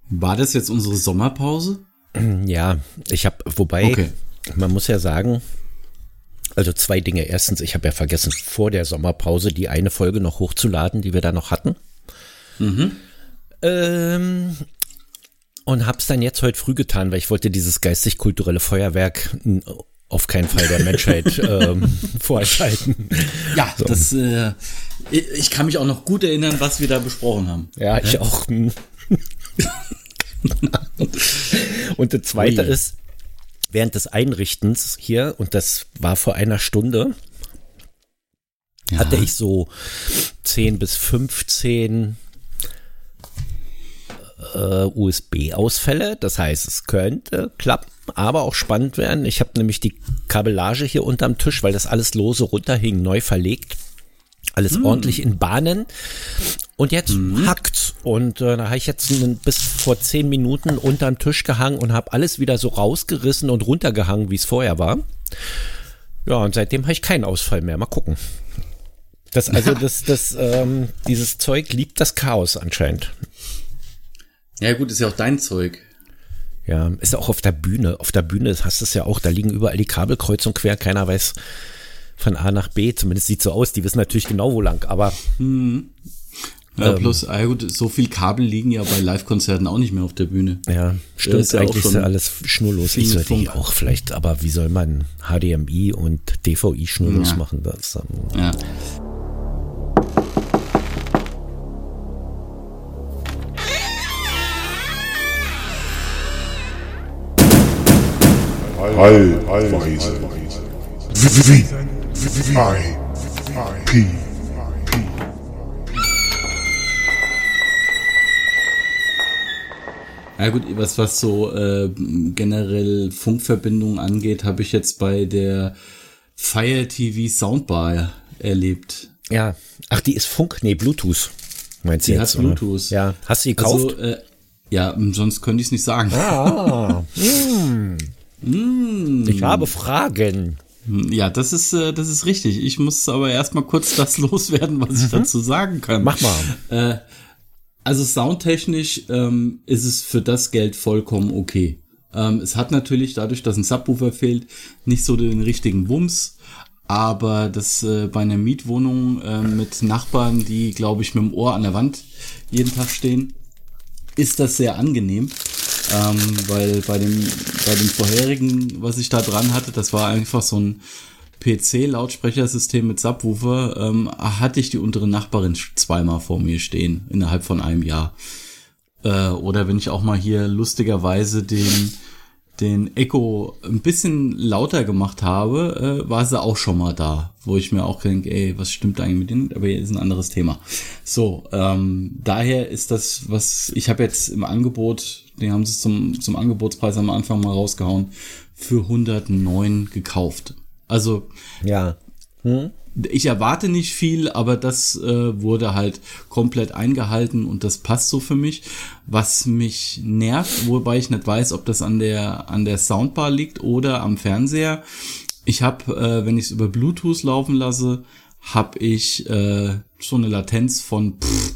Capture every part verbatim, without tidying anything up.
War das jetzt unsere Sommerpause? Ja, ich habe, wobei, okay. Man muss ja sagen, also zwei Dinge. Erstens, ich habe ja vergessen, vor der Sommerpause die eine Folge noch hochzuladen, die wir da noch hatten. Mhm. Ähm, und hab's dann jetzt heute früh getan, weil ich wollte dieses geistig-kulturelle Feuerwerk auf keinen Fall der Menschheit ähm, vorenthalten. Ja, so. das, äh, ich kann mich auch noch gut erinnern, was wir da besprochen haben. Ja, ich auch. Und das Zweite Ui. ist, während des Einrichtens hier, und das war vor einer Stunde, ja. hatte ich so zehn bis fünfzehn äh, U S B-Ausfälle. Das heißt, es könnte klappen, aber auch spannend werden. Ich habe nämlich die Kabellage hier unterm Tisch, weil das alles lose runterhing, neu verlegt. Alles hm. ordentlich in Bahnen. Und jetzt mhm. hackt's. Und äh, da habe ich jetzt bis vor zehn Minuten unterm Tisch gehangen und habe alles wieder so rausgerissen und runtergehangen, wie es vorher war. Ja, und seitdem habe ich keinen Ausfall mehr. Mal gucken. Das, also das, das, ähm, dieses Zeug liebt das Chaos anscheinend. Ja gut, ist ja auch dein Zeug. Ja, ist auch auf der Bühne. Auf der Bühne hast du es ja auch, da liegen überall die Kabel kreuz und quer. Keiner weiß von A nach B, zumindest sieht so aus. Die wissen natürlich genau, wo lang, aber mhm. Ja, ähm, plus, ah gut, so viel Kabel liegen ja bei Live-Konzerten auch nicht mehr auf der Bühne. Ja, stimmt, ist ja eigentlich ist ja alles schnurlos. Ich sollte hier auch vielleicht, aber wie soll man H D M I und D V I schnurlos ja. machen? Das, ähm, ja. Allweise. V I P Ja gut, was was so äh, generell Funkverbindungen angeht, habe ich jetzt bei der Fire T V Soundbar erlebt. Ja, ach, die ist Funk, nee, Bluetooth. Meinst du die jetzt? hat Bluetooth. Oder? Ja, hast du die gekauft? Also, äh, ja, sonst könnte ich es nicht sagen. Ah, mm. Mm. Ich habe Fragen. Ja, das ist äh, das ist richtig. Ich muss aber erstmal kurz das loswerden, was ich mhm. dazu sagen kann. Mach mal. Äh, Also soundtechnisch ähm, ist es für das Geld vollkommen okay. Ähm, es hat natürlich dadurch, dass ein Subwoofer fehlt, nicht so den richtigen Wumms, aber das äh, bei einer Mietwohnung äh, mit Nachbarn, die, glaube ich, mit dem Ohr an der Wand jeden Tag stehen, ist das sehr angenehm, ähm, weil bei dem bei dem vorherigen, was ich da dran hatte, das war einfach so ein P C-Lautsprechersystem mit Subwoofer, ähm, hatte ich die untere Nachbarin zweimal vor mir stehen, innerhalb von einem Jahr. Äh, oder wenn ich auch mal hier lustigerweise den, den Echo ein bisschen lauter gemacht habe, äh, war sie auch schon mal da, wo ich mir auch denke, ey, was stimmt eigentlich mit denen? Aber hier ist ein anderes Thema. So, ähm, daher ist das, was ich habe jetzt im Angebot, den haben sie zum, zum Angebotspreis am Anfang mal rausgehauen, für hundertneun gekauft. Also, ja. Hm? Ich erwarte nicht viel, aber das äh, wurde halt komplett eingehalten und das passt so für mich. Was mich nervt, wobei ich nicht weiß, ob das an der an der Soundbar liegt oder am Fernseher. Ich habe, äh, wenn ich es über Bluetooth laufen lasse, habe ich äh, so eine Latenz von pff,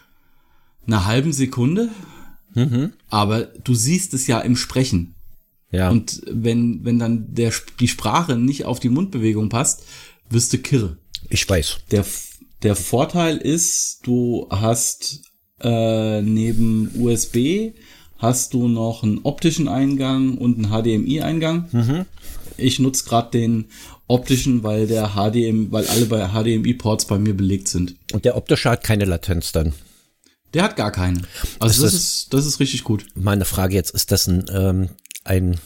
einer halben Sekunde. Mhm. Aber du siehst es ja im Sprechen. Ja. Und wenn wenn dann der die Sprache nicht auf die Mundbewegung passt, wirst du kirre. Ich weiß. Der der Vorteil ist, du hast äh, neben U S B hast du noch einen optischen Eingang und einen H D M I-Eingang. Mhm. Ich nutze gerade den optischen, weil der H D M I, weil alle bei H D M I-Ports bei mir belegt sind. Und der optische hat keine Latenz dann? Der hat gar keine. Also ist das, das ist das ist richtig gut. Meine Frage jetzt, ist das ein ähm, ein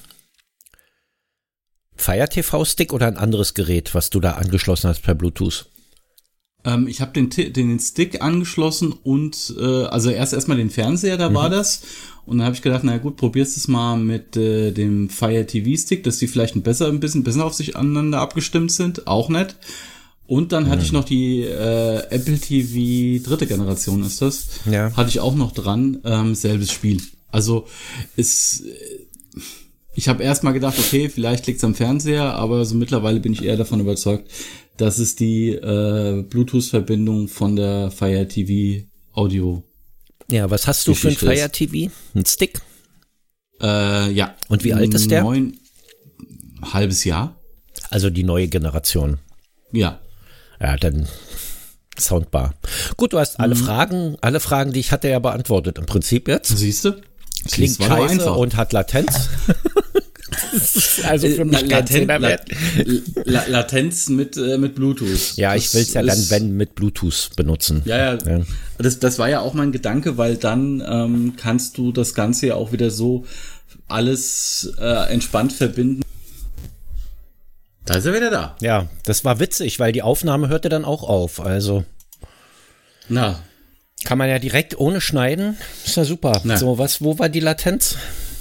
Fire T V-Stick oder ein anderes Gerät, was du da angeschlossen hast per Bluetooth? Ähm, ich habe den, den Stick angeschlossen und äh, also erst erstmal den Fernseher, da mhm. war das. Und dann habe ich gedacht, na gut, probierst es mal mit äh, dem Fire T V-Stick, dass die vielleicht ein besser ein bisschen besser auf sich aneinander abgestimmt sind. Auch nett. Und dann mhm. hatte ich noch die äh, Apple T V dritte Generation ist das. Ja. Hatte ich auch noch dran. Ähm, selbes Spiel. Also es Ich habe erst mal gedacht, okay, vielleicht liegt's am Fernseher, aber so mittlerweile bin ich eher davon überzeugt, dass es die äh, Bluetooth-Verbindung von der Fire T V Audio Ja, was hast du für ein Geschichte ist. Fire T V? Ein Stick? Äh, ja. Und wie alt ist der? Neun, halbes Jahr. Also die neue Generation. Ja. Ja, dann Soundbar. Gut, du hast alle Mhm. Fragen, alle Fragen, die ich hatte, ja beantwortet. Im Prinzip jetzt. Siehst du? Klingt Das war doch scheiße einfach. und hat Latenz. Also für mich Äh, kein Laten- Zehnerwert. La- Latenz mit, äh, mit Bluetooth. Ja, ich Das will es ja dann, ist- wenn, mit Bluetooth benutzen. Ja, ja. Ja. Das, das war ja auch mein Gedanke, weil dann ähm, kannst du das Ganze ja auch wieder so alles äh, entspannt verbinden. Da ist er wieder da. Ja, das war witzig, weil die Aufnahme hörte dann auch auf. Also Na, kann man ja direkt ohne schneiden. Ist ja super. Na. So, was, wo war die Latenz?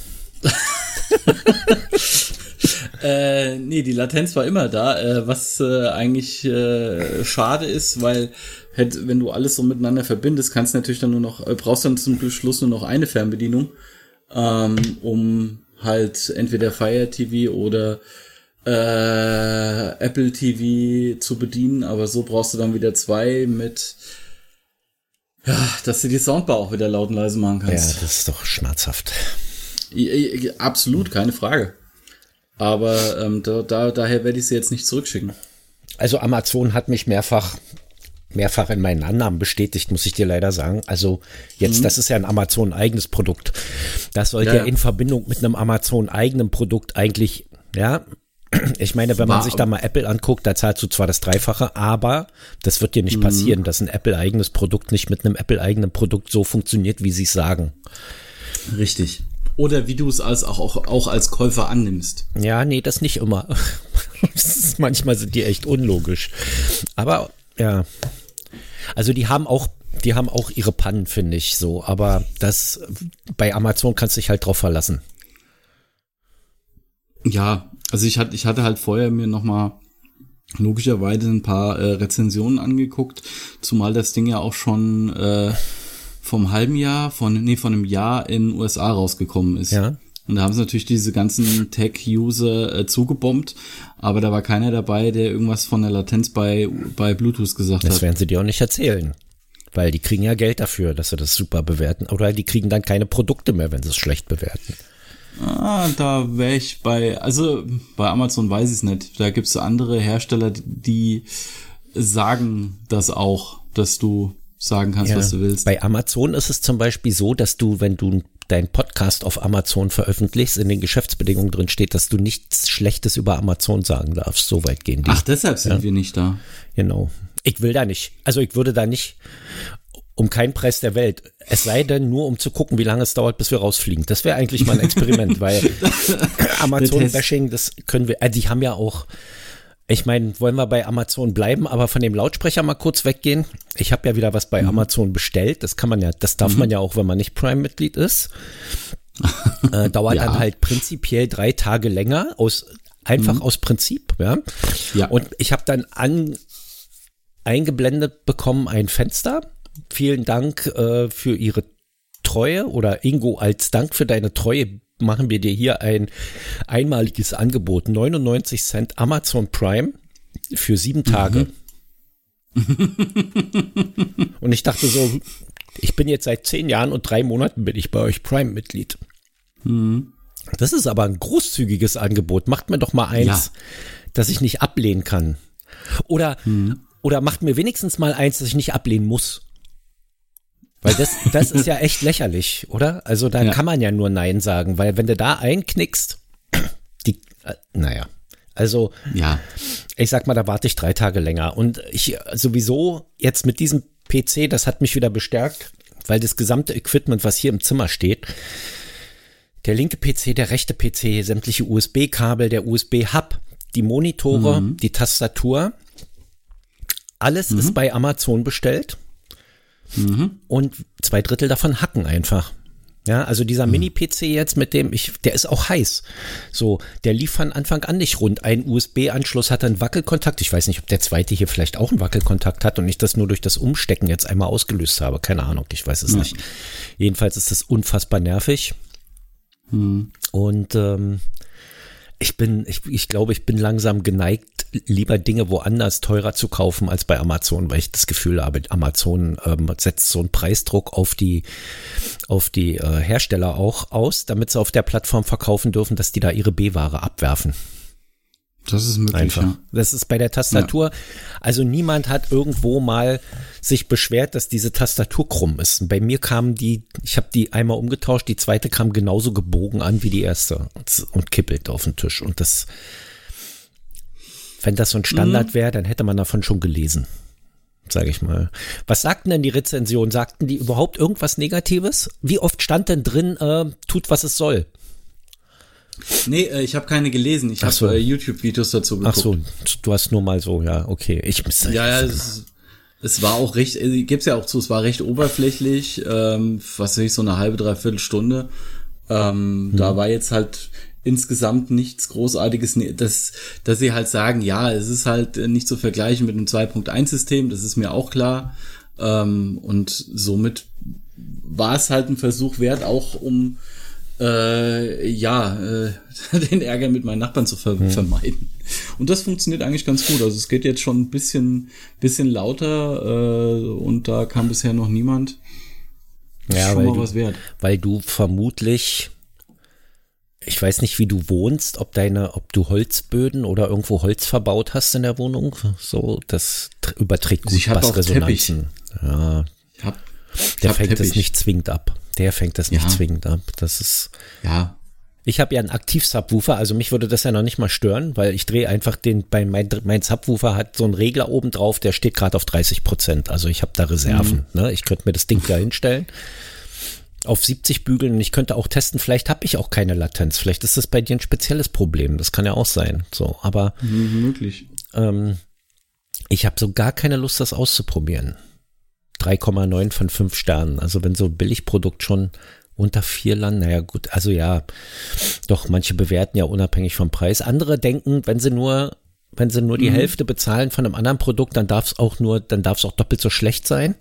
Äh, nee, die Latenz war immer da, äh, was äh, eigentlich äh, schade ist, weil hätt, wenn du alles so miteinander verbindest, kannst du natürlich dann nur noch, äh, brauchst dann zum Schluss nur noch eine Fernbedienung, ähm, um halt entweder Fire T V oder äh, Apple T V zu bedienen, aber so brauchst du dann wieder zwei mit, ja, dass du die Soundbar auch wieder laut und leise machen Ja, kannst. das ist doch schmerzhaft. Ja, ja, absolut, keine Frage. Aber ähm, da, da, daher werde ich sie jetzt nicht zurückschicken. Also Amazon hat mich mehrfach, mehrfach in meinen Annahmen bestätigt, muss ich dir leider sagen. Also jetzt, Mhm. das ist ja ein Amazon-eigenes Produkt. Das sollte Ja, ja, ja. in Verbindung mit einem Amazon-eigenen Produkt eigentlich, ja, ich meine, wenn man War- sich da mal Apple anguckt, da zahlst du zwar das Dreifache, aber das wird dir Mhm. nicht passieren, dass ein Apple-eigenes Produkt nicht mit einem Apple-eigenen Produkt so funktioniert, wie sie es sagen. Richtig. Oder wie du es als auch, auch, auch als Käufer annimmst. Ja, nee, das nicht immer. Das ist, manchmal sind die echt unlogisch. Aber ja, also die haben auch, die haben auch ihre Pannen, finde ich so. Aber das bei Amazon kannst du dich halt drauf verlassen. Ja, also ich hatte, ich hatte halt vorher mir noch mal logischerweise ein paar äh, Rezensionen angeguckt, zumal das Ding ja auch schon äh, vom halben Jahr, von nee, von einem Jahr in den U S A rausgekommen ist. Ja. Und da haben sie natürlich diese ganzen Tech-User äh, zugebombt, aber da war keiner dabei, der irgendwas von der Latenz bei, bei Bluetooth gesagt Das hat. werden sie dir auch nicht erzählen. Weil die kriegen ja Geld dafür, dass sie das super bewerten. Oder die kriegen dann keine Produkte mehr, wenn sie es schlecht bewerten. Ah, da wäre ich bei, also bei Amazon weiß ich es nicht. Da gibt es andere Hersteller, die sagen das auch, dass du sagen kannst, Ja. was du willst. Bei Amazon ist es zum Beispiel so, dass du, wenn du deinen Podcast auf Amazon veröffentlichst, in den Geschäftsbedingungen drin steht, dass du nichts Schlechtes über Amazon sagen darfst. So weit gehen die. Ach, deshalb sind Ja. wir nicht da. Genau. Ich will da nicht. Also ich würde da nicht um keinen Preis der Welt. Es sei denn nur, um zu gucken, wie lange es dauert, bis wir rausfliegen. Das wäre eigentlich mal ein Experiment, weil Amazon-Bashing, das können wir, also die haben ja auch, ich meine, wollen wir bei Amazon bleiben, aber von dem Lautsprecher mal kurz weggehen. Ich habe ja wieder was bei mhm. Amazon bestellt. Das kann man ja, das darf mhm. man ja auch, wenn man nicht Prime-Mitglied ist. äh, dauert ja. dann halt prinzipiell drei Tage länger, aus einfach mhm. aus Prinzip. Ja. ja. Und ich habe dann an eingeblendet bekommen ein Fenster. Vielen Dank äh, für Ihre Treue oder Ingo, als Dank für deine Treue machen wir dir hier ein einmaliges Angebot. neunundneunzig Cent Amazon Prime für sieben Tage. Mhm. Und ich dachte so, ich bin jetzt seit zehn Jahren und drei Monaten bin ich bei euch Prime-Mitglied. Mhm. Das ist aber ein großzügiges Angebot. Macht mir doch mal eins, ja. das ich nicht ablehnen kann. Oder, mhm. oder macht mir wenigstens mal eins, das ich nicht ablehnen muss. Weil das, das ist ja echt lächerlich, oder? Also da ja. kann man ja nur Nein sagen, weil wenn du da einknickst, die, äh, naja, also ja. ich sag mal, da warte ich drei Tage länger. Und ich sowieso jetzt mit diesem P C, das hat mich wieder bestärkt, weil das gesamte Equipment, was hier im Zimmer steht, der linke P C, der rechte P C, sämtliche U S B-Kabel, der U S B-Hub, die Monitore, mhm. die Tastatur, alles mhm. ist bei Amazon bestellt. Mhm. Und zwei Drittel davon hacken einfach. Ja, also dieser mhm. Mini-P C jetzt mit dem, ich, der ist auch heiß. So, der lief von Anfang an nicht rund. Ein U S B-Anschluss hat einen Wackelkontakt. Ich weiß nicht, ob der zweite hier vielleicht auch einen Wackelkontakt hat und ich das nur durch das Umstecken jetzt einmal ausgelöst habe. Keine Ahnung, ich weiß es ja. nicht. Jedenfalls ist das unfassbar nervig. Mhm. Und ähm, Ich bin, ich, ich glaube, ich bin langsam geneigt, lieber Dinge woanders teurer zu kaufen als bei Amazon, weil ich das Gefühl habe, Amazon ähm, setzt so einen Preisdruck auf die, auf die äh, Hersteller auch aus, damit sie auf der Plattform verkaufen dürfen, dass die da ihre B-Ware abwerfen. Das ist möglich, Einfach. ja. Das ist bei der Tastatur, ja. Also niemand hat irgendwo mal sich beschwert, dass diese Tastatur krumm ist. Und bei mir kam die, ich habe die einmal umgetauscht, die zweite kam genauso gebogen an wie die erste und, und kippelt auf den Tisch. Und das, wenn das so ein Standard wäre, dann hätte man davon schon gelesen, sage ich mal. Was sagten denn die Rezensionen? Sagten die überhaupt irgendwas Negatives? Wie oft stand denn drin, äh, tut, was es soll? Nee, äh, ich habe keine gelesen. Ich habe so. äh, YouTube-Videos dazu geguckt. Ach so, du hast nur mal so, ja, okay. Ich Ja, ja, es, es war auch recht, äh, gibt's ja auch zu, es war recht oberflächlich, ähm, was weiß ich, so eine halbe, dreiviertel Stunde. Ähm, hm. Da war jetzt halt insgesamt nichts Großartiges, dass, dass sie halt sagen, ja, es ist halt nicht zu vergleichen mit einem zwei Punkt eins System, das ist mir auch klar. Ähm, und somit war es halt ein Versuch wert, auch um Äh, ja, äh, den Ärger mit meinen Nachbarn zu ver- mhm. vermeiden. Und das funktioniert eigentlich ganz gut. Also es geht jetzt schon ein bisschen, bisschen lauter äh, und da kam bisher noch niemand. Das ja, ist schon mal du, was wert. Weil du vermutlich, ich weiß nicht, wie du wohnst, ob deine, ob du Holzböden oder irgendwo Holz verbaut hast in der Wohnung. So, das tr- überträgt gut ich hab Bassresonanzen. Ja. Ich hab, ich Der hab fängt Teppich. das nicht zwingend ab. Der fängt das nicht Ja. zwingend ab. Das ist. Ja. Ich habe ja einen Aktiv-Subwoofer, also mich würde das ja noch nicht mal stören, weil ich drehe einfach den, bei mein, mein Subwoofer hat so einen Regler oben drauf, der steht gerade auf dreißig Prozent. Also ich habe da Reserven. Mhm. Ne? Ich könnte mir das Ding da hinstellen, auf siebzig bügeln und ich könnte auch testen, vielleicht habe ich auch keine Latenz. Vielleicht ist das bei dir ein spezielles Problem. Das kann ja auch sein. So, aber Mhm, möglich. ähm, ich habe so gar keine Lust, das auszuprobieren. drei Komma neun von fünf Sternen. Also wenn so ein Billigprodukt schon unter vier landen, naja gut, also ja, doch, manche bewerten ja unabhängig vom Preis. Andere denken, wenn sie nur, wenn sie nur die mhm. Hälfte bezahlen von einem anderen Produkt, dann darf es auch nur, dann darf es auch doppelt so schlecht sein.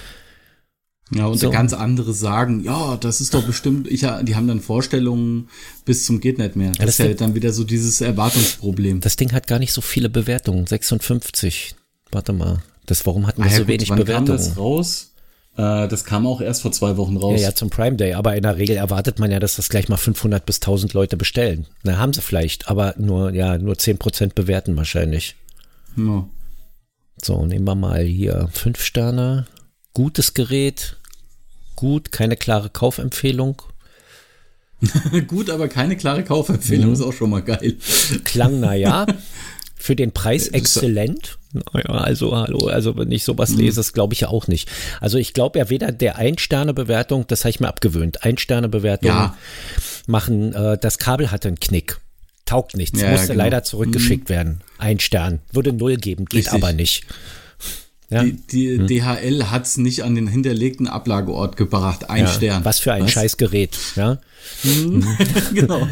Ja, und So. ganz andere sagen, ja, das ist doch bestimmt, ich, die haben dann Vorstellungen bis zum geht nicht mehr. Das, das ist ja Ding- dann wieder so dieses Erwartungsproblem. Das Ding hat gar nicht so viele Bewertungen, sechsundfünfzig. Warte mal, das, warum hatten wir Ah ja, so gut, wenig wann Bewertungen? kam das raus? Äh, das kam auch erst vor zwei Wochen raus. Ja, ja, zum Prime Day, aber in der Regel erwartet man ja, dass das gleich mal fünfhundert bis tausend Leute bestellen. Na, haben sie vielleicht, aber nur, ja, nur zehn Prozent bewerten wahrscheinlich. Ja. So, nehmen wir mal hier fünf Sterne. Gutes Gerät. Gut, keine klare Kaufempfehlung. Gut, aber keine klare Kaufempfehlung, Mhm. ist auch schon mal geil. Klang, naja. Für den Preis Das- exzellent. Naja, also, hallo, also wenn ich sowas lese, das glaube ich ja auch nicht. Also ich glaube ja weder der Ein-Sterne-Bewertung, das habe ich mir abgewöhnt, Ein-Sterne-Bewertungen Ja. machen, äh, das Kabel hatte einen Knick. Taugt nichts, Ja, musste genau. leider zurückgeschickt werden. Ein Stern. Würde null geben, geht Richtig. aber nicht. Ja? Die, die D H L hat's nicht an den hinterlegten Ablageort gebracht. Ein Ja, Stern. Was für ein Was? scheiß Gerät. Ja? Genau.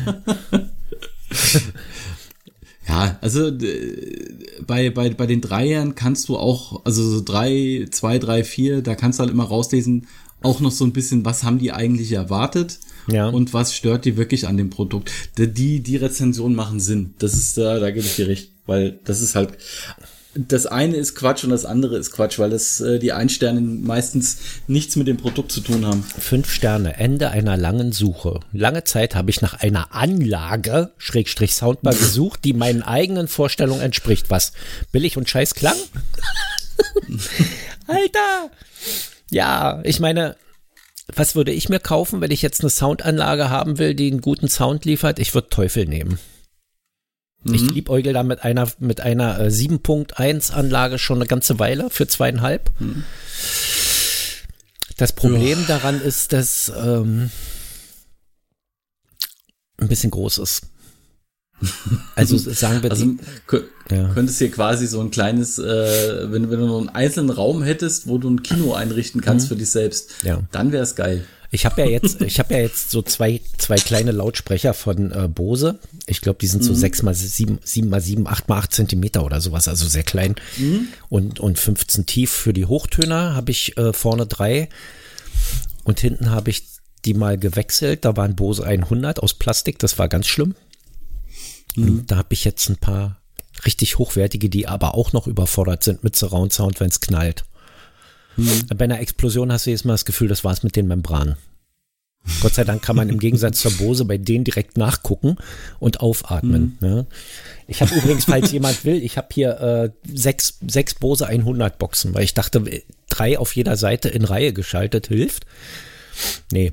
Ja, also äh, bei, bei, bei den Dreiern kannst du auch, also so drei, zwei, drei, vier, da kannst du halt immer rauslesen, auch noch so ein bisschen, was haben die eigentlich erwartet Ja. und was stört die wirklich an dem Produkt. Die, die Rezensionen machen Sinn. Das ist, da, da gebe ich dir recht, weil das ist halt, das eine ist Quatsch und das andere ist Quatsch, weil das äh, die Ein-Sterne meistens nichts mit dem Produkt zu tun haben. Fünf Sterne, Ende einer langen Suche. Lange Zeit habe ich nach einer Anlage, Schrägstrich Soundbar, gesucht, die meinen eigenen Vorstellungen entspricht. Was? Billig und scheiß Klang? Alter! Ja, ich meine, was würde ich mir kaufen, wenn ich jetzt eine Soundanlage haben will, die einen guten Sound liefert? Ich würde Teufel nehmen. Ich Mhm. liebäugel da mit einer, mit einer äh, sieben Punkt eins Anlage schon eine ganze Weile für zweieinhalb. Mhm. Das Problem Ja. daran ist, dass ähm, ein bisschen groß ist. Also sagen wir, Also die, kö- ja. könntest hier quasi so ein kleines, äh, wenn, wenn du nur einen einzelnen Raum hättest, wo du ein Kino einrichten kannst Mhm. für dich selbst, Ja. dann wär's geil. Ich habe ja jetzt, ich habe ja jetzt so zwei, zwei kleine Lautsprecher von äh, Bose. Ich glaube, die sind so sechs mal sieben, sieben mal sieben, acht mal acht Zentimeter oder sowas, also sehr klein. Mhm. Und, und fünfzehn tief für die Hochtöner habe ich äh, vorne drei. Und hinten habe ich die mal gewechselt. Da war ein Bose hundert aus Plastik, das war ganz schlimm. Und da habe ich jetzt ein paar richtig hochwertige, die aber auch noch überfordert sind mit Surround Sound, wenn es knallt. Mhm. Bei einer Explosion hast du jetzt mal das Gefühl, das war's mit den Membranen. Gott sei Dank kann man im Gegensatz zur Bose bei denen direkt nachgucken und aufatmen. Mhm. Ne? Ich habe übrigens, falls jemand will, ich habe hier äh, sechs, sechs Bose hundert Boxen, weil ich dachte, drei auf jeder Seite in Reihe geschaltet hilft. Nee.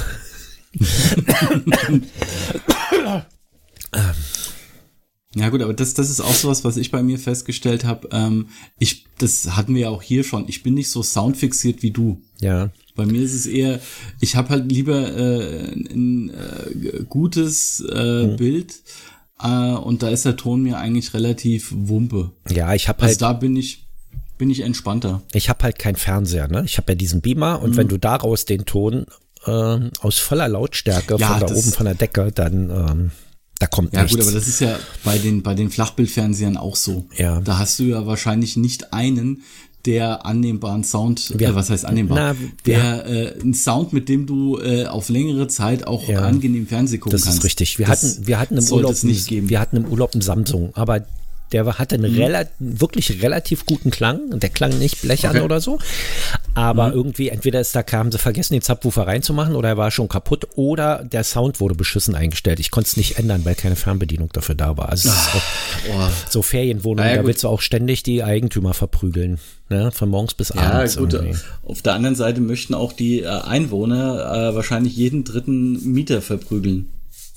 Ja gut, aber das, das ist auch sowas, was ich bei mir festgestellt habe. Ähm, ich, das hatten wir ja auch hier schon. Ich bin nicht so soundfixiert wie du. Ja. Bei mir ist es eher, ich habe halt lieber äh, ein äh, gutes äh, mhm. Bild äh, und da ist der Ton mir eigentlich relativ wumpe. Ja, ich habe also halt. da bin ich bin ich entspannter. Ich habe halt keinen Fernseher, ne? Ich habe ja diesen Beamer und mhm. wenn du daraus den Ton äh, aus voller Lautstärke ja, von da oben von der Decke, dann ähm, da kommt ja, nichts. Ja gut, aber das ist ja bei den bei den Flachbildfernsehern auch so. Ja. Da hast du ja wahrscheinlich nicht einen, der annehmbaren Sound, äh, was heißt annehmbar, na, der äh, ein Sound, mit dem du äh, auf längere Zeit auch ja, angenehm Fernsehen gucken das kannst. Das ist richtig. Wir das hatten wir hatten im Urlaub nicht geben. wir hatten im Urlaub einen Samsung, aber der hatte einen mhm. rela- wirklich relativ guten Klang. Der klang nicht blechern okay. oder so. Aber mhm. irgendwie, entweder ist da, haben sie vergessen, den Subwoofer reinzumachen oder er war schon kaputt oder der Sound wurde beschissen eingestellt. Ich konnte es nicht ändern, weil keine Fernbedienung dafür da war. Also es ist auch oh. so Ferienwohnungen, ja, da willst du auch ständig die Eigentümer verprügeln. Ne? Von morgens bis ja, abends. Gut. Irgendwie. Auf der anderen Seite möchten auch die äh, Einwohner äh, wahrscheinlich jeden dritten Mieter verprügeln.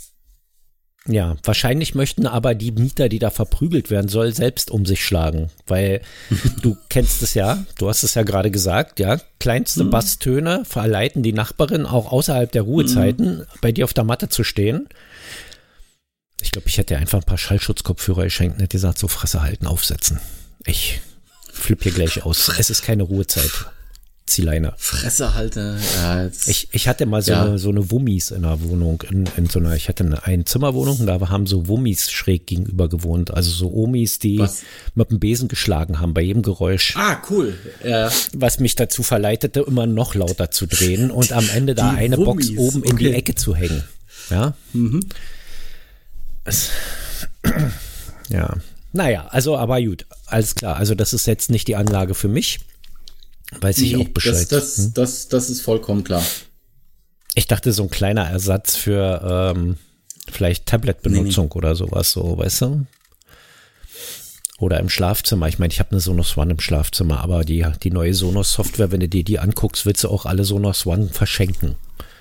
Ja, wahrscheinlich möchten aber die Mieter, die da verprügelt werden soll, selbst um sich schlagen, weil du kennst es ja, du hast es ja gerade gesagt, ja, kleinste mhm. Basstöne verleiten die Nachbarin auch außerhalb der Ruhezeiten mhm. bei dir auf der Matte zu stehen. Ich glaube, ich hätte dir einfach ein paar Schallschutzkopfhörer geschenkt und hätte gesagt, so Fresse halten, aufsetzen. Ich flippe hier gleich aus. Es ist keine Ruhezeit. Ziehleiner. Fressehalter. Ja, ich, ich hatte mal so, ja. eine, so eine Wummis in der Wohnung, in, in so einer, ich hatte eine Einzimmerwohnung und da haben so Wummis schräg gegenüber gewohnt, also so Omis, die was? mit dem Besen geschlagen haben bei jedem Geräusch. Ah, cool. Ja. Was mich dazu verleitete, immer noch lauter zu drehen und am Ende da die eine Wummis. Box oben okay. in die Ecke zu hängen. Ja. Mhm. Es, ja. Naja, also aber gut, alles klar. Also das ist jetzt nicht die Anlage für mich. Weiß ich nee, auch Bescheid. Das, das, hm? das, das ist vollkommen klar. Ich dachte, so ein kleiner Ersatz für ähm, vielleicht Tablet-Benutzung nee, nee. oder sowas, so, weißt du? Oder im Schlafzimmer. Ich meine, ich habe eine Sonos One im Schlafzimmer, aber die, die neue Sonos-Software, wenn du dir die anguckst, willst du auch alle Sonos One verschenken.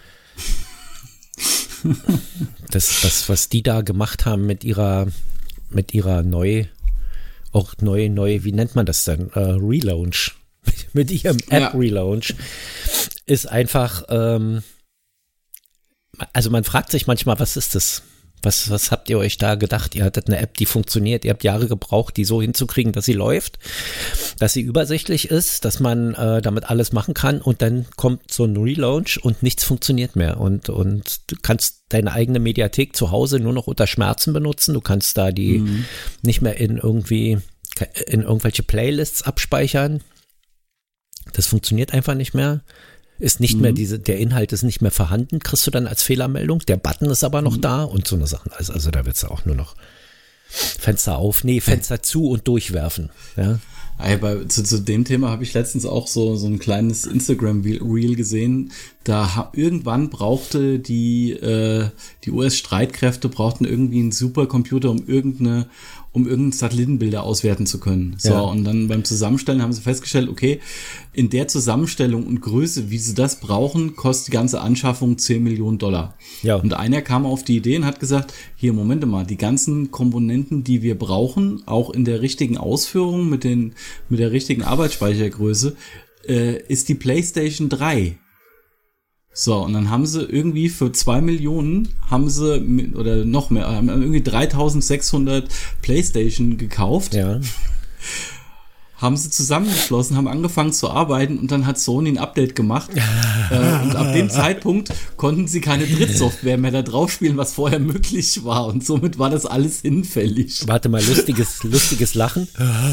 das, das, was die da gemacht haben mit ihrer, mit ihrer neu, auch neu, neu, wie nennt man das denn? Uh, Relaunch. Mit ihrem App-Relaunch ja. ist einfach, ähm, also man fragt sich manchmal, was ist das? Was, was habt ihr euch da gedacht? Ihr hattet eine App, die funktioniert, ihr habt Jahre gebraucht, die so hinzukriegen, dass sie läuft, dass sie übersichtlich ist, dass man äh, damit alles machen kann und dann kommt so ein Relaunch und nichts funktioniert mehr und, und du kannst deine eigene Mediathek zu Hause nur noch unter Schmerzen benutzen, du kannst da die mhm. nicht mehr in irgendwie, in irgendwelche Playlists abspeichern. Das funktioniert einfach nicht mehr. Ist nicht mhm. mehr diese, der Inhalt ist nicht mehr vorhanden, kriegst du dann als Fehlermeldung. Der Button ist aber noch mhm. da und so eine Sache. Also, also da wird's auch nur noch Fenster auf, nee, Fenster zu und durchwerfen. Ja. Aber zu, zu dem Thema habe ich letztens auch so, so ein kleines Instagram-Reel gesehen. Da ha, irgendwann brauchte die, äh, die U S-Streitkräfte brauchten irgendwie einen Supercomputer, um irgendeine um irgendeine Satellitenbilder auswerten zu können. So, ja. Und dann beim Zusammenstellen haben sie festgestellt, okay, in der Zusammenstellung und Größe, wie sie das brauchen, kostet die ganze Anschaffung zehn Millionen Dollar. Ja. Und einer kam auf die Idee und hat gesagt, hier, Moment mal, die ganzen Komponenten, die wir brauchen, auch in der richtigen Ausführung, mit den, mit der richtigen Arbeitsspeichergröße, äh, ist die PlayStation drei. So, und dann haben sie irgendwie für zwei Millionen haben sie, oder noch mehr, haben irgendwie dreitausendsechshundert PlayStation gekauft. Ja. Haben sie zusammengeschlossen, haben angefangen zu arbeiten und dann hat Sony ein Update gemacht. äh, und ab dem Zeitpunkt konnten sie keine Drittsoftware mehr da drauf spielen, was vorher möglich war. Und somit war das alles hinfällig. Warte mal, lustiges, lustiges Lachen.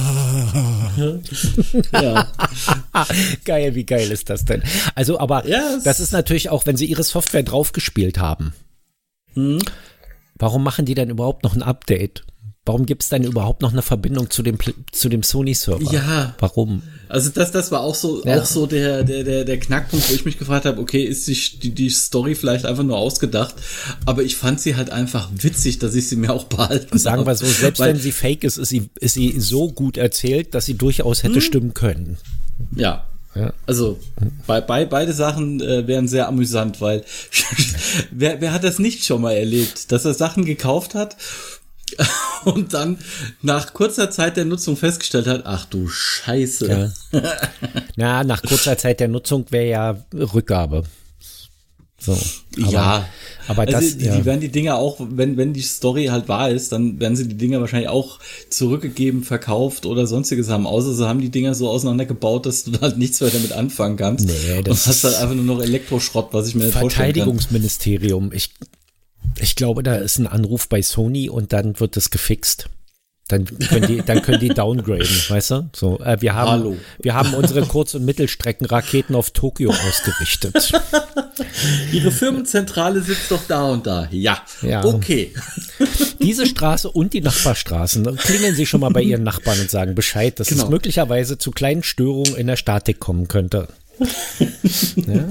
Ja. Geil, wie geil ist das denn? Also, aber yes. Das ist natürlich auch, wenn sie ihre Software draufgespielt haben. Hm. Warum machen die denn überhaupt noch ein Update? Warum gibt es dann überhaupt noch eine Verbindung zu dem zu dem Sony-Server? Ja. Warum? Also das, das war auch so, Ja. auch so der, der, der, der Knackpunkt, wo ich mich gefragt habe, okay, ist sich die, die Story vielleicht einfach nur ausgedacht, aber ich fand sie halt einfach witzig, dass ich sie mir auch behalten Sagen wir habe. so, selbst Weil, wenn sie fake ist, ist sie, ist sie so gut erzählt, dass sie durchaus hätte stimmen können. Ja. Ja. Also bei, bei, beide Sachen äh, wären sehr amüsant, weil wer, wer hat das nicht schon mal erlebt, dass er Sachen gekauft hat und dann nach kurzer Zeit der Nutzung festgestellt hat, ach du Scheiße. Ja. Na, nach kurzer Zeit der Nutzung wäre ja Rückgabe. So. Aber, ja, aber also das, die, ja. die werden die Dinger auch, wenn wenn die Story halt wahr ist, dann werden sie die Dinger wahrscheinlich auch zurückgegeben, verkauft oder sonstiges haben. Außer sie haben die Dinger so auseinandergebaut, dass du halt nichts mehr damit anfangen kannst. Nee, das und hast halt ist einfach nur noch Elektroschrott, was ich mir nicht vorstellen kann. Verteidigungsministerium. Ich, ich glaube, da ist ein Anruf bei Sony und dann wird das gefixt. Dann können die, dann können die downgraden, weißt du? So, äh, wir haben, Hallo. wir haben unsere Kurz- und Mittelstreckenraketen auf Tokio ausgerichtet. Ihre Firmenzentrale sitzt doch da und da. Ja, Ja. okay. Diese Straße und die Nachbarstraßen, klingeln Sie schon mal bei Ihren Nachbarn und sagen Bescheid, dass Genau. es möglicherweise zu kleinen Störungen in der Statik kommen könnte. Ja?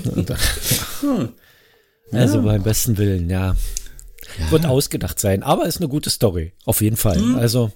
Also beim besten Willen, ja. Ja. Wird ausgedacht sein, aber ist eine gute Story, auf jeden Fall. Mhm. Also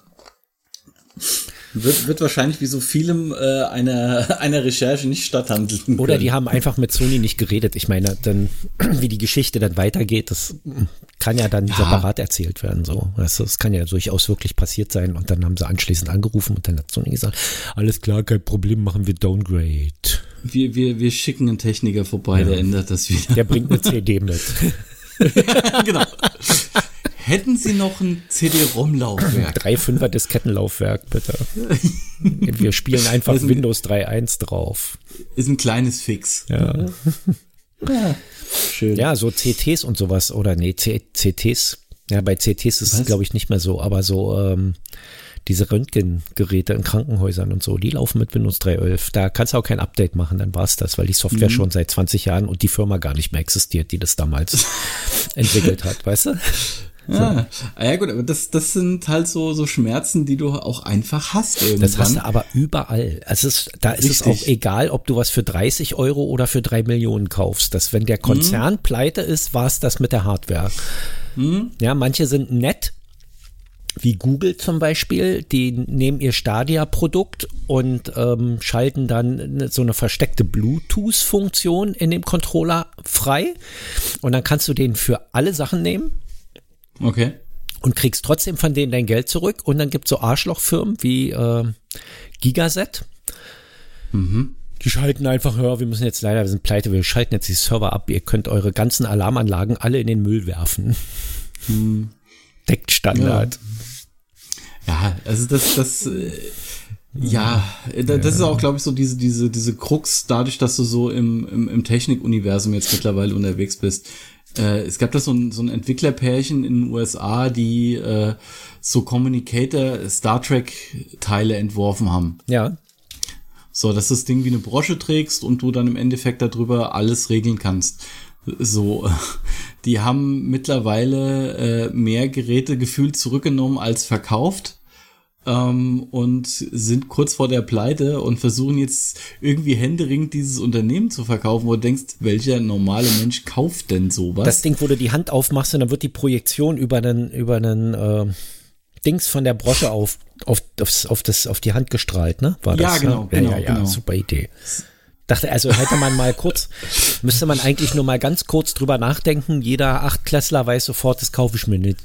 Wird, wird wahrscheinlich wie so vielem äh, einer, einer Recherche nicht statthandeln können. oder die haben einfach mit Sony nicht geredet. Ich meine, dann wie die Geschichte dann weitergeht, das kann ja dann Ja. separat erzählt werden. So, weißt du, das kann ja durchaus wirklich passiert sein. Und dann haben sie anschließend angerufen und dann hat Sony gesagt: Alles klar, kein Problem, machen wir Downgrade. Wir, wir, wir schicken einen Techniker vorbei, der ändert das wieder. Der bringt eine C D mit. Genau. Hätten Sie noch ein C D-ROM-Laufwerk? drei Komma fünfer Diskettenlaufwerk, bitte. Wir spielen einfach Das ist ein- Windows drei Punkt eins drauf. Ist ein kleines Fix. Ja. Ja, schön. Ja, so C Ts und sowas, oder nee, C- CTs. Ja, bei C Ts ist es, Was? glaube ich, nicht mehr so, aber so ähm, diese Röntgengeräte in Krankenhäusern und so, die laufen mit Windows drei Punkt elf. Da kannst du auch kein Update machen, dann war's das, weil die Software Mhm. schon seit zwanzig Jahren und die Firma gar nicht mehr existiert, die das damals entwickelt hat, weißt du? Ja, ah, ja gut, aber das, das sind halt so, so Schmerzen, die du auch einfach hast irgendwann. Das hast du aber überall. Also es, da ist es Richtig. auch egal, ob du was für dreißig Euro oder für drei Millionen kaufst. Dass wenn der Konzern pleite ist, war es das mit der Hardware. Ja, manche sind nett, wie Google zum Beispiel, die nehmen ihr Stadia-Produkt und ähm, schalten dann so eine versteckte Bluetooth-Funktion in dem Controller frei. Und dann kannst du den für alle Sachen nehmen. Okay. Und kriegst trotzdem von denen dein Geld zurück. Und dann gibt's so Arschlochfirmen wie äh, Gigaset. Die schalten einfach, ja, wir müssen jetzt leider, wir sind pleite, wir schalten jetzt die Server ab. Ihr könnt eure ganzen Alarmanlagen alle in den Müll werfen. Deckt Standard. Ja, also das, das, äh, ja, da- das ist auch, glaube ich, so diese, diese, diese Krux, dadurch, dass du so im, im, im Technikuniversum jetzt mittlerweile unterwegs bist. Äh, es gab da so ein, so ein Entwicklerpärchen in den U S A, die äh, so Communicator Star Trek Teile entworfen haben. Ja. So, dass das Ding wie eine Brosche trägst und du dann im Endeffekt darüber alles regeln kannst. So, die haben mittlerweile äh, mehr Geräte gefühlt zurückgenommen als verkauft ähm, und sind kurz vor der Pleite und versuchen jetzt irgendwie händeringend dieses Unternehmen zu verkaufen, wo du denkst, welcher normale Mensch kauft denn sowas? Das Ding, wo du die Hand aufmachst und dann wird die Projektion über einen, über einen äh, Dings von der Brosche auf, auf, aufs, auf, das, auf die Hand gestrahlt, ne? War das, Ja, genau, ne? genau, ja, ja, genau. super Idee. Dachte, also hätte man mal kurz, müsste man eigentlich nur mal ganz kurz drüber nachdenken. Jeder Achtklässler weiß sofort, das kaufe ich mir nicht.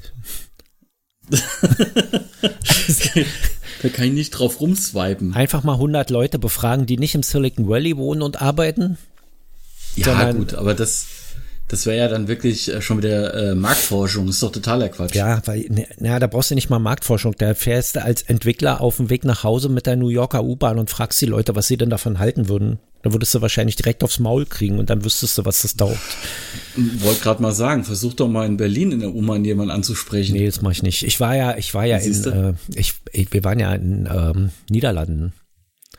Da kann ich nicht drauf rumswipen. Einfach mal hundert Leute befragen, die nicht im Silicon Valley wohnen und arbeiten. Ja, sondern- gut, aber das, das wäre ja dann wirklich äh, schon wieder äh, Marktforschung. Das ist doch totaler Quatsch. Ja, weil, ne, na, da brauchst du nicht mal Marktforschung. Da fährst du als Entwickler auf dem Weg nach Hause mit der New Yorker U-Bahn und fragst die Leute, was sie denn davon halten würden. Da würdest du wahrscheinlich direkt aufs Maul kriegen und dann wüsstest du, was das taugt. Wollte gerade mal sagen, versuch doch mal in Berlin in der U-Bahn jemanden anzusprechen. Nee, das mache ich nicht. Ich war ja, ich war ja in, Siehste? äh, ich, ich, wir waren ja in ähm, Niederlanden.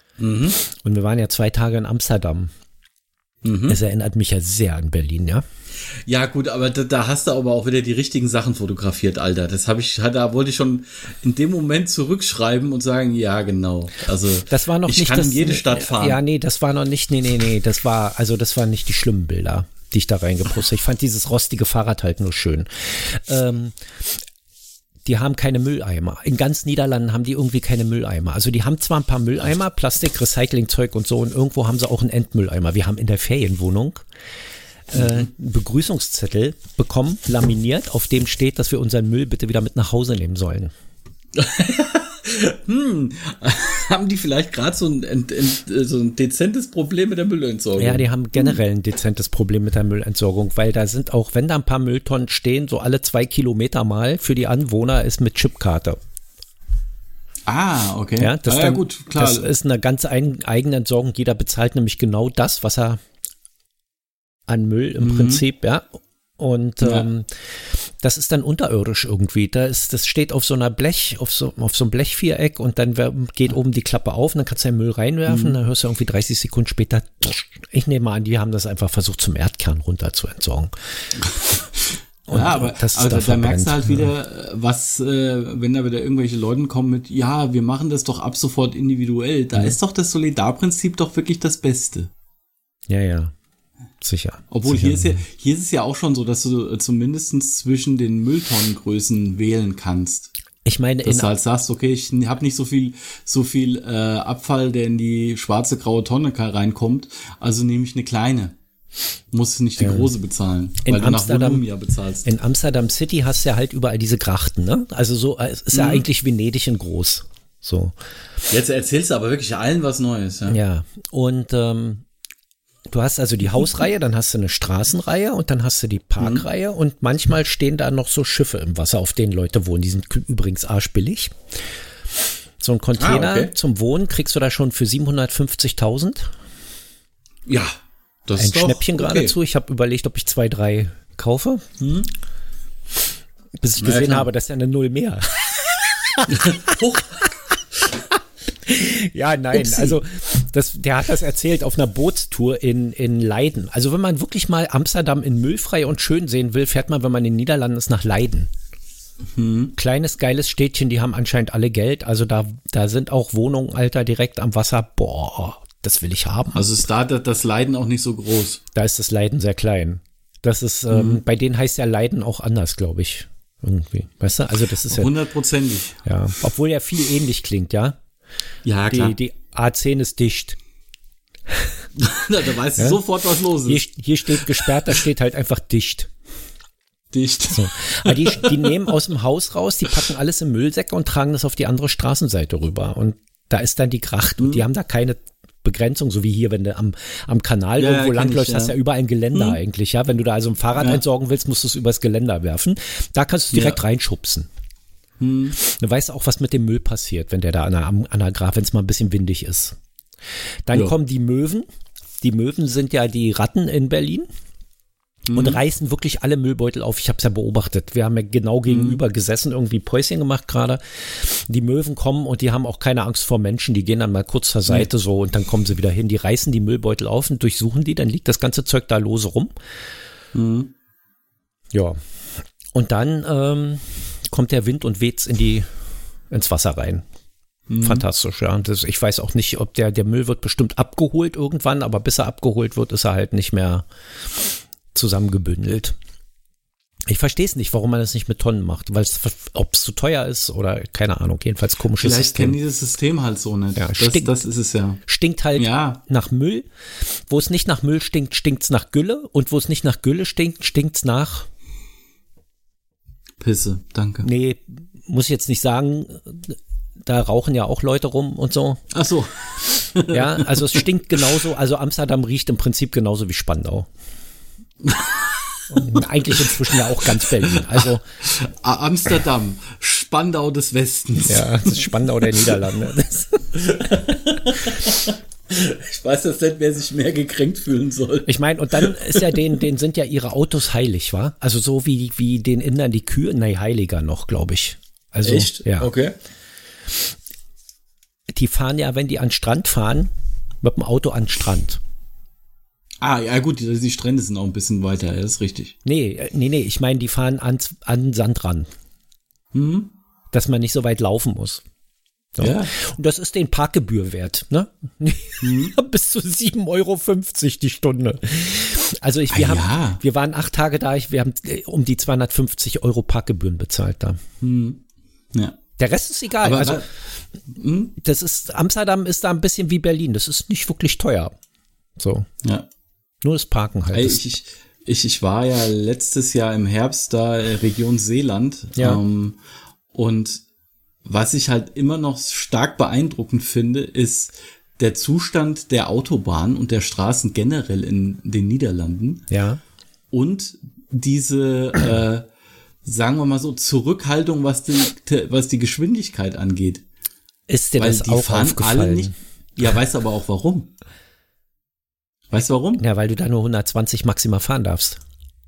Und wir waren ja zwei Tage in Amsterdam. Mhm. Es erinnert mich ja sehr an Berlin, ja. Ja gut, aber da, da hast du aber auch wieder die richtigen Sachen fotografiert, Alter. Das habe ich, da wollte ich schon in dem Moment zurückschreiben und sagen, ja genau. Also das war noch ich nicht kann das, in jede Stadt fahren. Ja, nee, das war noch nicht, nee, nee, nee, das war, also das waren nicht die schlimmen Bilder, die ich da reingepostet. Ich fand dieses rostige Fahrrad halt nur schön. Ähm, die haben keine Mülleimer. In ganz Niederlanden haben die irgendwie keine Mülleimer. Also die haben zwar ein paar Mülleimer, Plastik, Recyclingzeug und so, und irgendwo haben sie auch einen Endmülleimer. Wir haben in der Ferienwohnung äh, einen Begrüßungszettel bekommen, laminiert, auf dem steht, dass wir unseren Müll bitte wieder mit nach Hause nehmen sollen. hm, haben die vielleicht gerade so ein, ein, ein, so ein dezentes Problem mit der Müllentsorgung? Ja, die haben generell ein dezentes Problem mit der Müllentsorgung, weil da sind auch, wenn da ein paar Mülltonnen stehen, so alle zwei Kilometer mal für die Anwohner ist mit Chipkarte. Ah, okay. Ja, das, ah, dann, ja gut, klar. Das ist eine ganz ein, eigene Entsorgung. Jeder bezahlt nämlich genau das, was er an Müll im mhm. Prinzip, ja. Und ja. ähm, das ist dann unterirdisch irgendwie. Da ist, das steht auf so einer Blech, auf so, auf so einem Blechviereck und dann geht oben die Klappe auf und dann kannst du den Müll reinwerfen. Mhm. Dann hörst du irgendwie dreißig Sekunden später, ich nehme mal an, die haben das einfach versucht, zum Erdkern runter zu entsorgen. Und ja, aber, das aber da, da merkst du halt ja. wieder, was, äh, wenn da wieder irgendwelche Leute kommen mit, ja, wir machen das doch ab sofort individuell. Da mhm. ist doch das Solidarprinzip doch wirklich das Beste. Ja, ja. Sicher. Obwohl Sicher. Hier, ist ja, hier ist es ja auch schon so, dass du zumindest zwischen den Mülltonnengrößen wählen kannst. Ich meine, dass du halt sagst, okay, ich habe nicht so viel so viel äh, Abfall, der in die schwarze, graue Tonne reinkommt, also nehme ich eine kleine. Muss nicht die ja. große bezahlen, in weil du Amsterdam, nach Volumen ja bezahlst. In Amsterdam City hast du ja halt überall diese Grachten, ne? Also so, es ist mhm. ja eigentlich Venedig in groß. So. Jetzt erzählst du aber wirklich allen was Neues. Ja, ja. Und ähm, du hast also die Hausreihe, dann hast du eine Straßenreihe und dann hast du die Parkreihe mhm. und manchmal stehen da noch so Schiffe im Wasser, auf denen Leute wohnen. Die sind übrigens arschbillig. So ein Container ah, okay. zum Wohnen kriegst du da schon für siebenhundertfünfzigtausend. Ja, das ein ist doch Schnäppchen okay. geradezu. Ich habe überlegt, ob ich zwei, drei kaufe. Hm. Bis ich gesehen ja, habe, das ist ja eine Null mehr. Ja, nein, Upsi. also das, der hat das erzählt auf einer Bootstour in, in Leiden. Also wenn man wirklich mal Amsterdam in müllfrei und schön sehen will, fährt man, wenn man in den Niederlanden ist, nach Leiden. Mhm. Kleines, geiles Städtchen, die haben anscheinend alle Geld. Also da, da sind auch Wohnungen, Alter, direkt am Wasser. Boah, das will ich haben. Also ist da das Leiden auch nicht so groß? Da ist das Leiden sehr klein. Das ist, mhm. ähm, bei denen heißt ja Leiden auch anders, glaube ich. Irgendwie, weißt du? Also das ist ja hundertprozentig. Ja, obwohl ja viel ähnlich klingt, ja. Ja, klar. Die, die A zehn ist dicht. Na, da weißt du ja? sofort, was los ist. Hier, hier steht gesperrt, da steht halt einfach dicht. Dicht. So. Aber die, die nehmen aus dem Haus raus, die packen alles in Müllsäcke und tragen das auf die andere Straßenseite rüber. Und da ist dann die Gracht. Mhm. Und die haben da keine Begrenzung, so wie hier, wenn du am, am Kanal ja, irgendwo langläufst, ja. hast du ja überall ein Geländer mhm. eigentlich. Ja, wenn du da also ein Fahrrad ja. entsorgen willst, musst du es übers Geländer werfen. Da kannst du es direkt ja. reinschubsen. Hm. Du weißt auch, was mit dem Müll passiert, wenn der da an der, an der Graf, wenn es mal ein bisschen windig ist. Dann ja. kommen die Möwen. Die Möwen sind ja die Ratten in Berlin hm. und reißen wirklich alle Müllbeutel auf. Ich habe es ja beobachtet. Wir haben ja genau gegenüber hm. gesessen, irgendwie Päuschen gemacht gerade. Die Möwen kommen und die haben auch keine Angst vor Menschen. Die gehen dann mal kurz zur Seite hm. so und dann kommen sie wieder hin. Die reißen die Müllbeutel auf und durchsuchen die. Dann liegt das ganze Zeug da lose rum. Hm. Ja. Und dann ähm, kommt der Wind und weht's in die, ins Wasser rein. Mhm. Fantastisch, ja. Das, ich weiß auch nicht, ob der, der Müll wird bestimmt abgeholt irgendwann, aber bis er abgeholt wird, ist er halt nicht mehr zusammengebündelt. Ich verstehe es nicht, warum man das nicht mit Tonnen macht, weil es, ob es zu teuer ist oder keine Ahnung, jedenfalls komisches Vielleicht System. Vielleicht kennen dieses System halt so nicht. Ja, das, stinkt, das ist es ja. Stinkt halt ja. nach Müll. Wo es nicht nach Müll stinkt, stinkt es nach Gülle und wo es nicht nach Gülle stinkt, stinkt es nach Pisse, danke. Nee, muss ich jetzt nicht sagen, da rauchen ja auch Leute rum und so. Ach so. Ja, also es stinkt genauso, also Amsterdam riecht im Prinzip genauso wie Spandau. Und eigentlich inzwischen ja auch ganz Berlin. Also Amsterdam, Spandau des Westens. Ja, das ist Spandau der Niederlande. Ich weiß jetzt nicht, wer sich mehr gekränkt fühlen soll. Ich meine, und dann ist ja denen, denen sind ja ihre Autos heilig, wa? Also so wie, wie den Indern die Kühe, nee, heiliger noch, glaube ich. Also, echt? Ja. Okay. Die fahren ja, wenn die an den Strand fahren, mit dem Auto an den Strand. Ah, ja gut, die, die Strände sind auch ein bisschen weiter, ja, das ist richtig. Nee, äh, nee, nee, ich meine, die fahren ans, an Sand ran. Mhm. Dass man nicht so weit laufen muss. So. Ja. Und das ist den Parkgebühr wert, ne? Mhm. Bis zu sieben Euro fünfzig die Stunde. Also ich, wir ah, haben, ja. wir waren acht Tage da, ich, wir haben um die zweihundertfünfzig Euro Parkgebühren bezahlt da. Mhm. Ja. Der Rest ist egal. Aber, also, hm? das ist, Amsterdam ist da ein bisschen wie Berlin. Das ist nicht wirklich teuer. So. Ja. Nur das Parken halt. Ey, ich, ich, ich, ich war ja letztes Jahr im Herbst da, Region Seeland. Ja. Ähm, und was ich halt immer noch stark beeindruckend finde, ist der Zustand der Autobahn und der Straßen generell in den Niederlanden. Ja. Und diese, äh, sagen wir mal so, Zurückhaltung, was die, was die Geschwindigkeit angeht. Ist dir Weil das die auch fahren aufgefallen? alle nicht. Ja, weißt aber auch warum. Weißt du warum? Ja, weil du da nur hundertzwanzig maximal fahren darfst.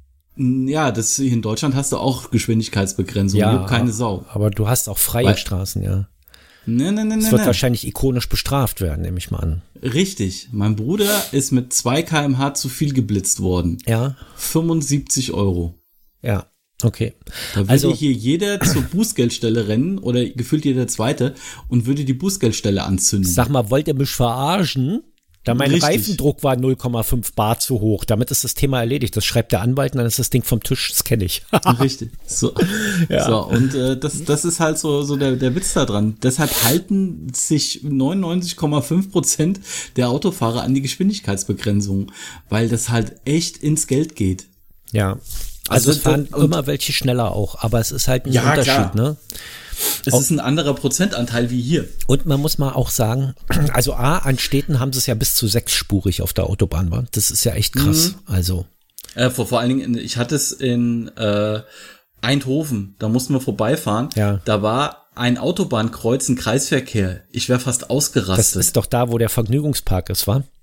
Ja, das in Deutschland hast du auch Geschwindigkeitsbegrenzung. Ja, keine Sau. Aber du hast auch freie Weil, Straßen, ja. Nee, nee, nee, Es nee, wird nee. wahrscheinlich ikonisch bestraft werden, nehme ich mal an. Richtig. Mein Bruder ist mit zwei Kilometer pro Stunde zu viel geblitzt worden. Ja. fünfundsiebzig Euro. Ja, okay. Da würde Also hier jeder zur Bußgeldstelle rennen oder gefühlt jeder Zweite und würde die Bußgeldstelle anzünden. sag mal, wollt ihr mich verarschen? Da mein Richtig. Reifendruck war null Komma fünf Bar zu hoch. Damit ist das Thema erledigt. Das schreibt der Anwalt und dann ist das Ding vom Tisch. Das kenne ich. Richtig. So, Ja. so und äh, das, das ist halt so, so der, der Witz da dran. Deshalb halten sich neunundneunzig Komma fünf Prozent der Autofahrer an die Geschwindigkeitsbegrenzung, weil das halt echt ins Geld geht. Ja. Also, Also es fahren und- immer welche schneller auch, aber es ist halt ein Ja, Unterschied, klar. ne? Es ist ein anderer Prozentanteil wie hier. Und man muss mal auch sagen, also A, an Städten haben sie es ja bis zu sechsspurig auf der Autobahn, war. Das ist ja echt krass. Also, Äh, vor, vor allen Dingen, ich hatte es in äh, Eindhoven, da mussten wir vorbeifahren. Ja. Da war ein Autobahnkreuz, ein Kreisverkehr. Ich wäre fast das ausgerastet. ist doch da, wo der Vergnügungspark ist, wa?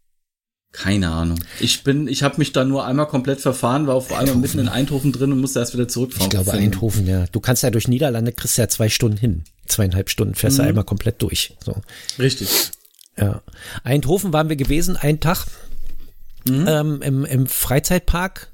Keine Ahnung. Ich bin, ich habe mich da nur einmal komplett verfahren, war auf einmal mitten in Eindhoven drin und musste erst wieder zurückfahren. Ich glaube Eindhoven, ja. Du kannst ja durch Niederlande, kriegst ja zwei Stunden hin. Zweieinhalb Stunden fährst du einmal komplett durch. So. Richtig. Ja. Eindhoven waren wir gewesen, einen Tag ähm, im, im Freizeitpark.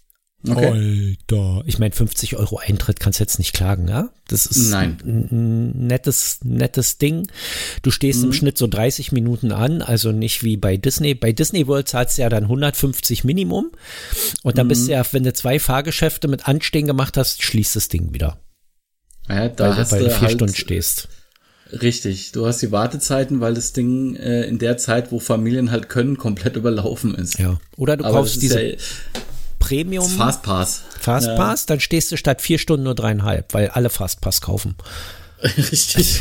Okay. Alter. Ich meine, fünfzig Euro Eintritt kannst du jetzt nicht klagen, ja? Das ist Nein. ein, ein nettes, nettes Ding. Du stehst im Schnitt so dreißig Minuten an, also nicht wie bei Disney. Bei Disney World zahlst du ja dann hundertfünfzig Minimum. Und dann bist du ja, wenn du zwei Fahrgeschäfte mit Anstehen gemacht hast, schließt das Ding wieder. Ja, da Weil, hast weil du du vier halt, Stunden stehst. Richtig. Du hast die Wartezeiten, weil das Ding äh, in der Zeit, wo Familien halt können, komplett überlaufen ist. Ja. Oder du Aber kaufst das ist diese ja Premium Fastpass. Fastpass, dann stehst du statt vier Stunden nur dreieinhalb, weil alle Fastpass kaufen. Richtig.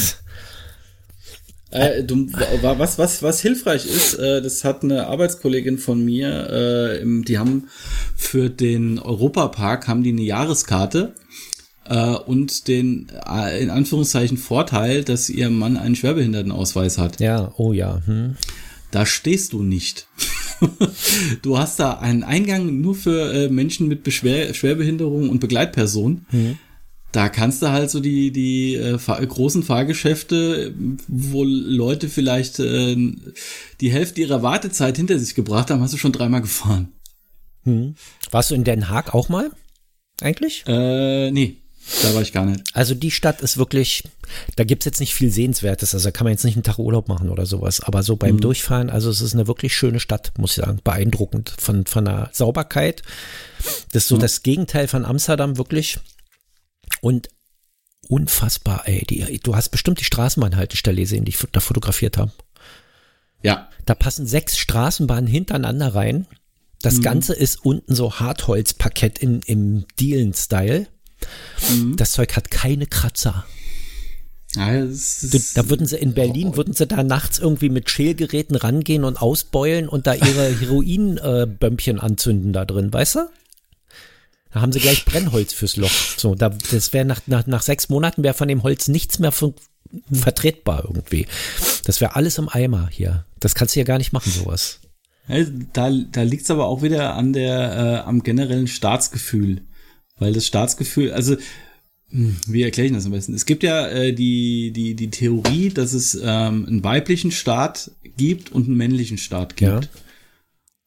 Äh, du, wa- was, was, was hilfreich ist, äh, das hat eine Arbeitskollegin von mir, äh, im, die haben für den Europapark haben die eine Jahreskarte äh, und den äh, in Anführungszeichen Vorteil, dass ihr Mann einen Schwerbehindertenausweis hat. Ja, oh ja. Hm. Da stehst du nicht. Du hast da einen Eingang nur für äh, Menschen mit Beschwer Schwerbehinderung und Begleitpersonen. Mhm. Da kannst du halt so die, die äh, fahr großen Fahrgeschäfte, wo Leute vielleicht äh, die Hälfte ihrer Wartezeit hinter sich gebracht haben, hast du schon dreimal gefahren. Hm. Warst du in Den Haag auch mal? Eigentlich? Äh, nee, da war ich gar nicht. Also die Stadt ist wirklich, da gibt's jetzt nicht viel Sehenswertes, also da kann man jetzt nicht einen Tag Urlaub machen oder sowas, aber so beim Durchfahren, also es ist eine wirklich schöne Stadt, muss ich sagen, beeindruckend von, von der Sauberkeit. Das ist so Ja. das Gegenteil von Amsterdam wirklich und unfassbar, ey, die, du hast bestimmt die Straßenbahnhaltestelle gesehen, die ich da fotografiert habe. Ja, Da passen sechs Straßenbahnen hintereinander rein. Das Mhm. Ganze ist unten so Hartholzparkett in, im Dielen-Style. Mhm. Das Zeug hat keine Kratzer. ja das ist, Du, da würden sie in Berlin, würden sie da nachts irgendwie mit Schälgeräten rangehen und ausbeulen und da ihre Heroin-Bömpchen äh, anzünden da drin, weißt du? Da haben sie gleich Brennholz fürs Loch. So, da, das wäre nach, nach, nach sechs Monaten wäre von dem Holz nichts mehr fun- vertretbar irgendwie. Das wäre alles im Eimer hier. Das kannst du ja gar nicht machen, sowas. Ja, da da liegt es aber auch wieder an der äh, am generellen Staatsgefühl, weil das Staatsgefühl, also hm, wie erkläre ich das am besten? Es gibt ja äh, die die die Theorie, dass es ähm, einen weiblichen Staat gibt und einen männlichen Staat gibt. Ja.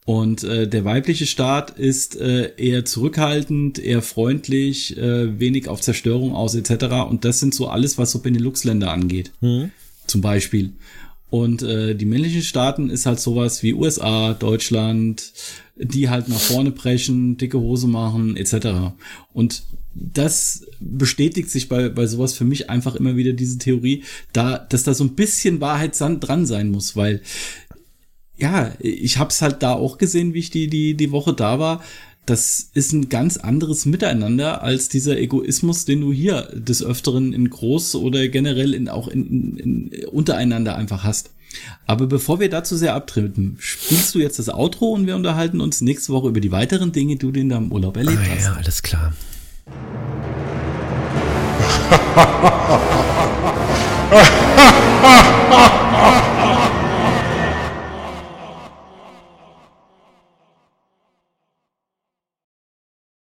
Und äh, der weibliche Staat ist äh, eher zurückhaltend, eher freundlich, äh, wenig auf Zerstörung aus et cetera. Und das sind so alles, was so Benelux-Länder angeht, hm. zum Beispiel. Und äh, die männlichen Staaten ist halt sowas wie U S A, Deutschland, die halt nach vorne brechen, dicke Hose machen et cetera. Und das bestätigt sich bei bei sowas für mich einfach immer wieder diese Theorie, da dass da so ein bisschen Wahrheit dran sein muss, weil ja, ich hab's halt da auch gesehen, wie ich die die die Woche da war. Das ist ein ganz anderes Miteinander als dieser Egoismus, den du hier des Öfteren in groß oder generell in auch in, in, in untereinander einfach hast. Aber bevor wir dazu sehr abtreten, spielst du jetzt das Outro und wir unterhalten uns nächste Woche über die weiteren Dinge, die du in deinem Urlaub erlebt ah, hast. Ja, alles klar. Ha ha ha ha ha!